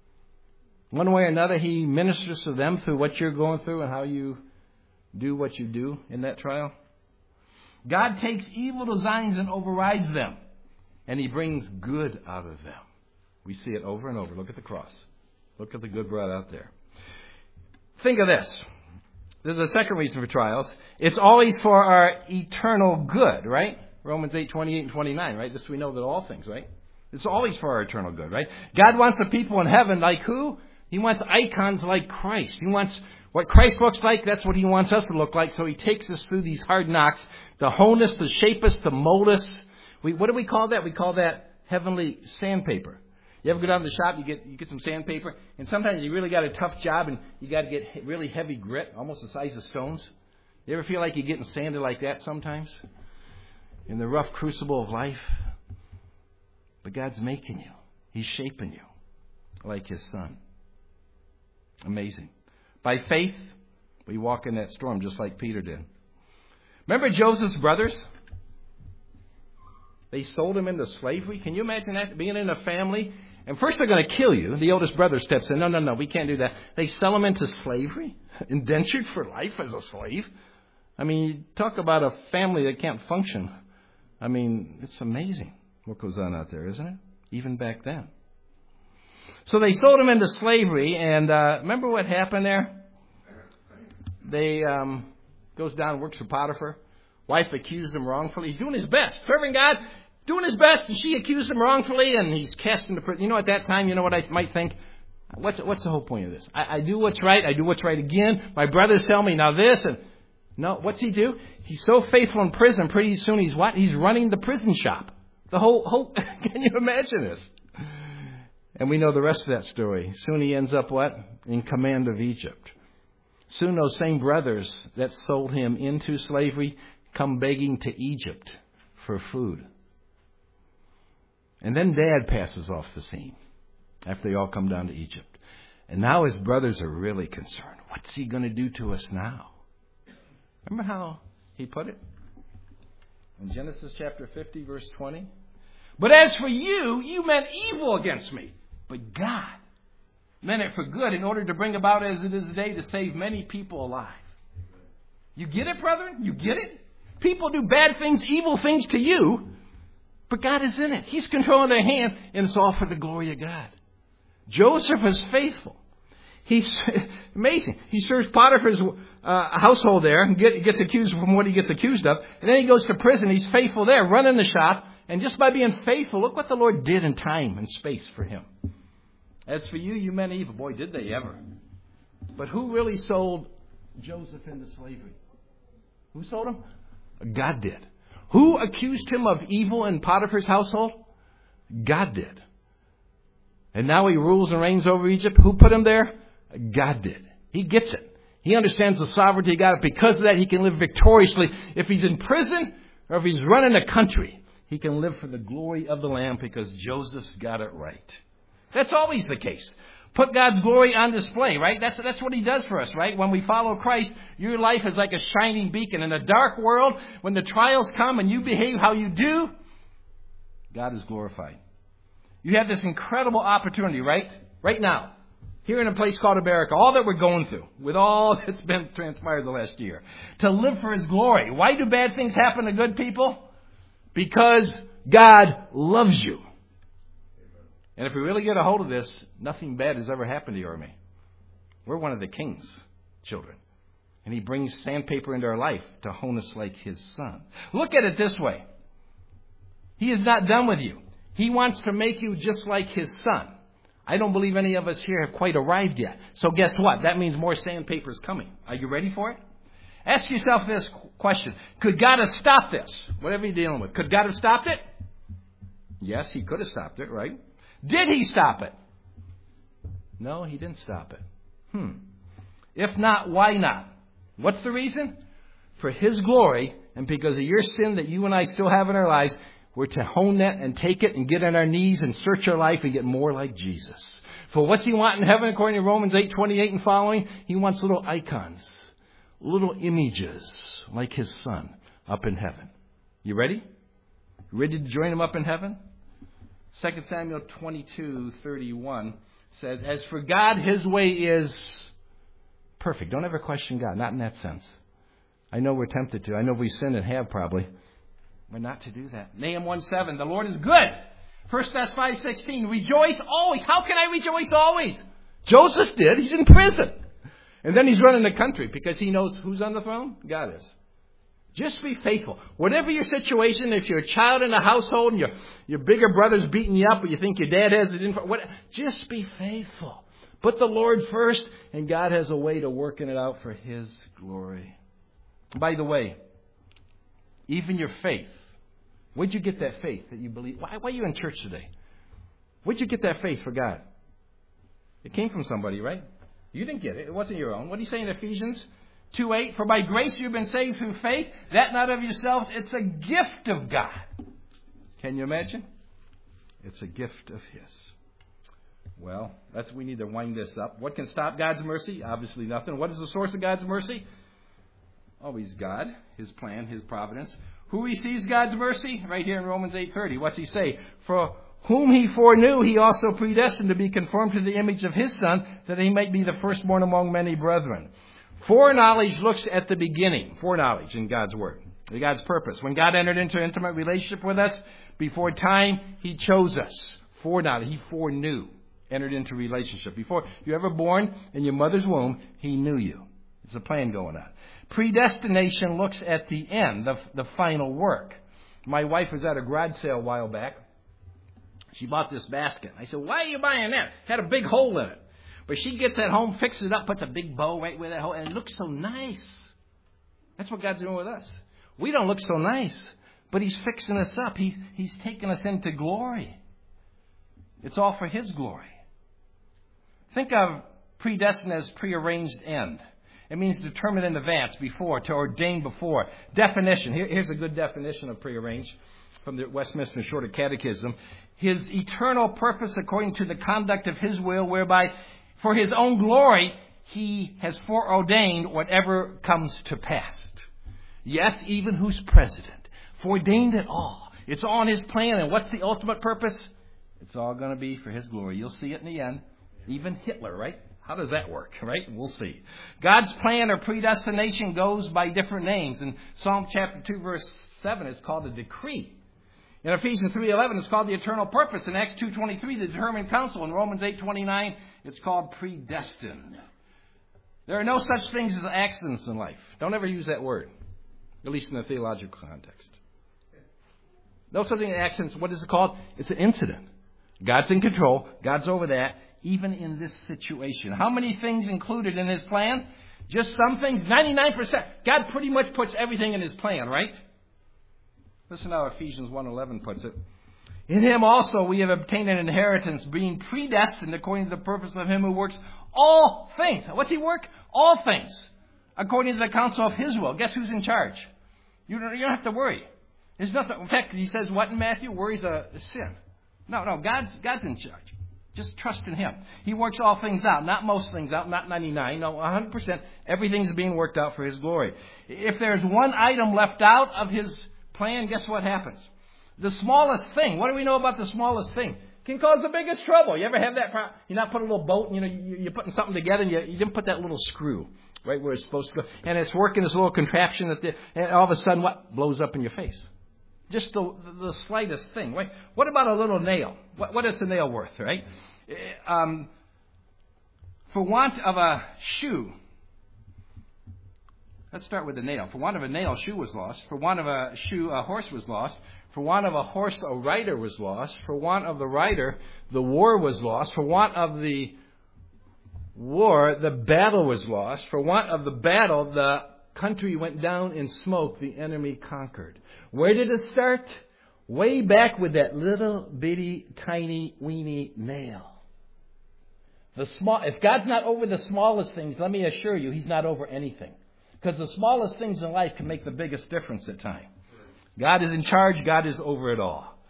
One way or another, he ministers to them through what you're going through and how you do what you do in that trial. God takes evil designs and overrides them, and he brings good out of them. We see it over and over. Look at the cross. Look at the good brought out there. Think of this. This is the second reason for trials. It's always for our eternal good, right? Romans eight, twenty-eight and twenty-nine, right? This we know that all things, right? It's always for our eternal good, right? God wants the people in heaven like who? He wants icons like Christ. He wants what Christ looks like, that's what he wants us to look like. So he takes us through these hard knocks to hone us, to shape us, to mold us. We, what do we call that? We call that heavenly sandpaper. You ever go down to the shop, you get you get some sandpaper, and sometimes you really got a tough job and you got to get really heavy grit, almost the size of stones. You ever feel like you're getting sanded like that sometimes? In the rough crucible of life? But God's making you. He's shaping you like his son. Amazing. By faith, we walk in that storm just like Peter did. Remember Joseph's brothers? They sold him into slavery. Can you imagine that? Being in a family. And first they're going to kill you. The oldest brother steps in. No, no, no, we can't do that. They sell him into slavery. Indentured for life as a slave. I mean, you talk about a family that can't function. I mean, it's amazing what goes on out there, isn't it? Even back then. So they sold him into slavery, and uh, remember what happened there? They um, goes down and works for Potiphar. Wife accused him wrongfully. He's doing his best, serving God, doing his best, and she accused him wrongfully, and he's cast into prison. You know, at that time, you know what I might think? What's what's the whole point of this? I, I do what's right. I do what's right again. My brothers tell me now this, and no, what's he do? He's so faithful in prison. Pretty soon he's what? He's running the prison shop. The whole whole. Can you imagine this? And we know the rest of that story. Soon he ends up what? In command of Egypt. Soon those same brothers that sold him into slavery come begging to Egypt for food. And then Dad passes off the scene after they all come down to Egypt. And now his brothers are really concerned. What's he going to do to us now? Remember how he put it? In Genesis chapter fifty, verse twenty. But as for you, you meant evil against me. But God meant it for good in order to bring about as it is today to save many people alive. You get it, brethren? You get it? People do bad things, evil things to you, but God is in it. He's controlling their hand, and it's all for the glory of God. Joseph is faithful. He's amazing. He serves Potiphar's uh, household there and get, gets accused from what he gets accused of. And then he goes to prison. He's faithful there, running the shop. And just by being faithful, look what the Lord did in time and space for him. As for you, you meant evil. Boy, did they ever. But who really sold Joseph into slavery? Who sold him? God did. Who accused him of evil in Potiphar's household? God did. And now he rules and reigns over Egypt. Who put him there? God did. He gets it. He understands the sovereignty of God. Because of that, he can live victoriously. If he's in prison or if he's running a country, he can live for the glory of the Lamb because Joseph's got it right. That's always the case. Put God's glory on display, right? That's that's what he does for us, right? When we follow Christ, your life is like a shining beacon. In a dark world, when the trials come and you behave how you do, God is glorified. You have this incredible opportunity, right? Right now. here in a place called America, all that we're going through, with all that's been transpired the last year, to live for His glory. Why do bad things happen to good people? Because God loves you. And if we really get a hold of this, nothing bad has ever happened to you or me. We're one of the King's children. And He brings sandpaper into our life to hone us like His Son. Look at it this way. He is not done with you. He wants to make you just like His Son. I don't believe any of us here have quite arrived yet. So guess what? That means more sandpaper is coming. Are you ready for it? Ask yourself this question. Could God have stopped this? Whatever you're dealing with. Could God have stopped it? Yes, He could have stopped it, right? Did He stop it? No, He didn't stop it. Hmm. If not, why not? What's the reason? For His glory, and because of your sin that you and I still have in our lives, we're to hone that and take it and get on our knees and search our life and get more like Jesus. For what's He want in heaven, according to Romans eight twenty-eight and following? He wants little icons, little images like His Son up in heaven. You ready? Ready to join Him up in heaven? Second Samuel twenty-two thirty-one says, as for God, His way is perfect. Don't ever question God. Not in that sense. I know we're tempted to. I know we sin and have probably. We're not to do that. Nahum one seven, the Lord is good. First Thessalonians five sixteen, rejoice always. How can I rejoice always? Joseph did. He's in prison. And then he's running the country because he knows who's on the throne? God is. Just be faithful. Whatever your situation, if you're a child in a household and your, your bigger brother's beating you up, or you think your dad has it in front, what, just be faithful. Put the Lord first, and God has a way to working it out for His glory. By the way, even your faith. Where'd you get that faith that you believe? Why, why are you in church today? Where'd you get that faith for God? It came from somebody, right? You didn't get it. It wasn't your own. What do you say in Ephesians two eight? For by grace you've been saved through faith, that not of yourselves. It's a gift of God. Can you imagine? It's a gift of His. Well, that's we need to wind this up. What can stop God's mercy? Obviously nothing. What is the source of God's mercy? Always God, His plan, His providence. Who receives God's mercy? Right here in Romans eight thirty. What's He say? For whom He foreknew, He also predestined to be conformed to the image of His Son, that He might be the firstborn among many brethren. Foreknowledge looks at the beginning. Foreknowledge in God's Word. God's purpose. When God entered into an intimate relationship with us, before time, He chose us. Foreknowledge. He foreknew. Entered into relationship. Before you were ever born in your mother's womb, He knew you. There's a plan going on. Predestination looks at the end, the, the final work. My wife was at a garage sale a while back. She bought this basket. I said, why are you buying that? It had a big hole in it. But she gets it home, fixes it up, puts a big bow right where that hole, and it looks so nice. That's what God's doing with us. We don't look so nice, but He's fixing us up. He, he's taking us into glory. It's all for His glory. Think of predestined as prearranged end. It means determined in advance, before, to ordain before. Definition. Here, here's a good definition of prearranged from the Westminster Shorter Catechism. His eternal purpose according to the conduct of His will, whereby for His own glory He has foreordained whatever comes to pass. Yes, even who's president. Foreordained it all. It's on His plan. And what's the ultimate purpose? It's all going to be for His glory. You'll see it in the end. Even Hitler, right? How does that work, right? We'll see. God's plan or predestination goes by different names. In Psalm chapter two, verse seven, it's called a decree. In Ephesians three eleven, it's called the eternal purpose. In Acts two twenty-three, the determined counsel. In Romans eight twenty-nine, it's called predestined. There are no such things as accidents in life. Don't ever use that word, at least in the theological context. No such thing as accidents. What is it called? It's an incident. God's in control. God's over that. Even in this situation. How many things included in His plan? Just some things. ninety-nine percent. God pretty much puts everything in His plan, right? Listen how Ephesians one eleven puts it. In Him also we have obtained an inheritance, being predestined according to the purpose of Him who works all things. What's He work? All things. According to the counsel of His will. Guess who's in charge? You don't, you don't have to worry. There's nothing. In fact, He says what in Matthew? Worry's a, a sin. No, no. God's, God's in charge. Just trust in Him. He works all things out. Not most things out. Not ninety-nine. No, one hundred percent. Everything's being worked out for His glory. If there's one item left out of His plan, guess what happens? The smallest thing. What do we know about the smallest thing? can cause the biggest trouble. You ever have that problem? You not put a little bolt, you know, you, you're putting something together and you, you didn't put that little screw right where it's supposed to go. And it's working this little contraption that the, and all of a sudden what? Blows up in your face. Just the, the slightest thing. Right? What about a little nail? What, what is a nail worth, right? Um, for want of a shoe, let's start with the nail. For want of a nail, a shoe was lost. For want of a shoe, a horse was lost. For want of a horse, a rider was lost. For want of the rider, the war was lost. For want of the war, the battle was lost. For want of the battle, the country went down in smoke. The enemy conquered. Where did it start? Way back with that little bitty, tiny, weeny nail. The small. If God's not over the smallest things, let me assure you, He's not over anything. Because the smallest things in life can make the biggest difference at times. God is in charge. God is over it all.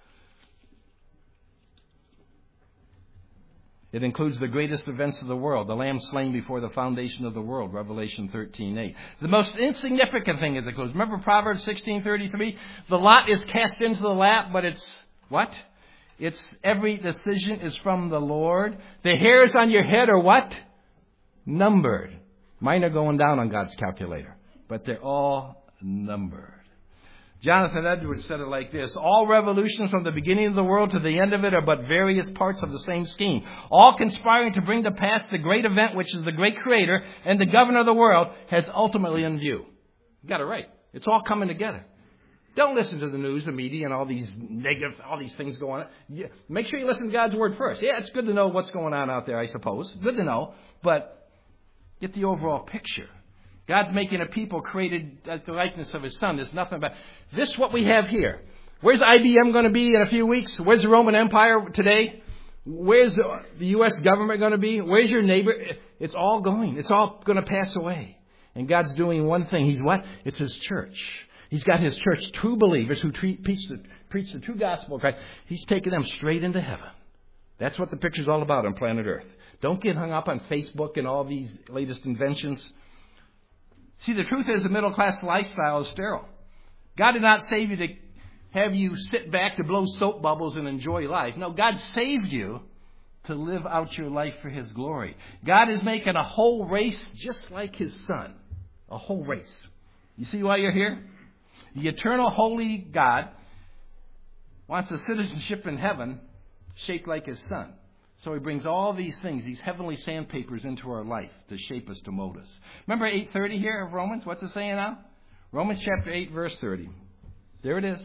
It includes the greatest events of the world. The Lamb slain before the foundation of the world. Revelation thirteen eight. The most insignificant thing it includes. Remember Proverbs sixteen thirty-three? The lot is cast into the lap, but it's what? It's every decision is from the Lord. The hairs on your head are what? Numbered. Mine are going down on God's calculator, but they're all numbered. Jonathan Edwards said it like this: all revolutions from the beginning of the world to the end of it are but various parts of the same scheme, all conspiring to bring to pass the great event which is the great Creator and the Governor of the world has ultimately in view. You got it right. It's all coming together. Don't listen to the news, the media, and all these negative, all these things going on. Make sure you listen to God's Word first. Yeah, it's good to know what's going on out there, I suppose. Good to know, but get the overall picture. God's making a people created at the likeness of His Son. There's nothing about this. What we have here. Where's I B M going to be in a few weeks? Where's the Roman Empire today? Where's the U S government going to be? Where's your neighbor? It's all going. It's all going to pass away. And God's doing one thing. He's what? It's His church. He's got His church, true believers who treat, preach, the, preach the true gospel of Christ. He's taking them straight into heaven. That's what the picture's all about on planet Earth. Don't get hung up on Facebook and all these latest inventions. See, the truth is the middle-class lifestyle is sterile. God did not save you to have you sit back to blow soap bubbles and enjoy life. No, God saved you to live out your life for His glory. God is making a whole race just like His Son. A whole race. You see why you're here? The eternal, holy God wants a citizenship in heaven shaped like His Son. So He brings all these things, these heavenly sandpapers into our life to shape us, to mold us. Remember eight thirty here of Romans? What's it saying now? Romans chapter eight, verse thirty. There it is.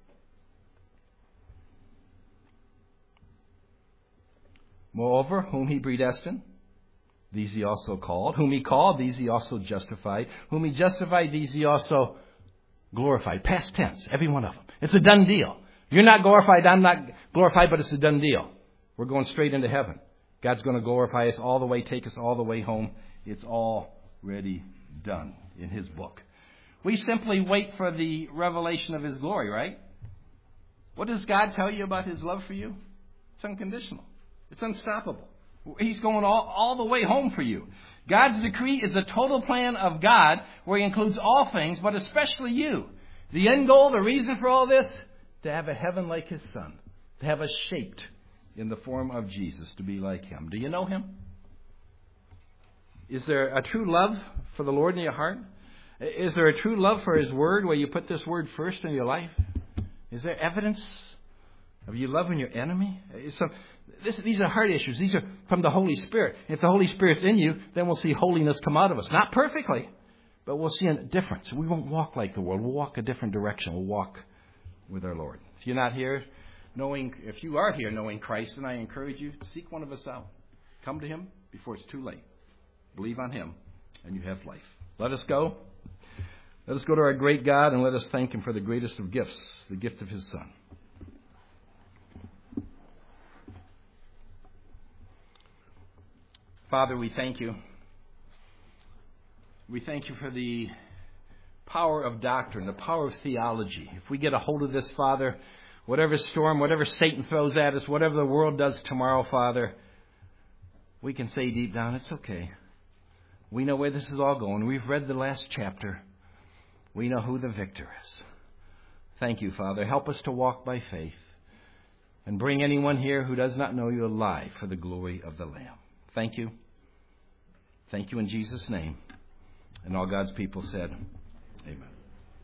Moreover, whom He predestined, these He also called. Whom He called, these He also justified. Whom He justified, these He also glorified. Past tense, every one of them. It's a done deal. You're not glorified, I'm not glorified, but it's a done deal. We're going straight into heaven. God's going to glorify us all the way, take us all the way home. It's already done in His book. We simply wait for the revelation of His glory, right? What does God tell you about His love for you? It's unconditional. It's unstoppable. He's going all, all the way home for you. God's decree is the total plan of God where He includes all things, but especially you. The end goal, the reason for all this, to have a heaven like His Son. To have us shaped in the form of Jesus, to be like Him. Do you know Him? Is there a true love for the Lord in your heart? Is there a true love for His Word where you put this Word first in your life? Is there evidence of you loving your enemy? So, this, these are heart issues. These are from the Holy Spirit. If the Holy Spirit's in you, then we'll see holiness come out of us. Not perfectly, but we'll see a difference. We won't walk like the world. We'll walk a different direction. We'll walk with our Lord. If you're not here, knowing, if you are here knowing Christ, then I encourage you, seek one of us out. Come to Him before it's too late. Believe on Him, and you have life. Let us go. Let us go to our great God, and let us thank Him for the greatest of gifts, the gift of His Son. Father, we thank You. We thank You for the power of doctrine, the power of theology. If we get a hold of this, Father, whatever storm, whatever Satan throws at us, whatever the world does tomorrow, Father, we can say deep down, it's okay. We know where this is all going. We've read the last chapter. We know who the victor is. Thank You, Father. Help us to walk by faith. and bring anyone here who does not know you alive for the glory of the Lamb. Thank you. Thank you in Jesus' name. And all God's people said, amen.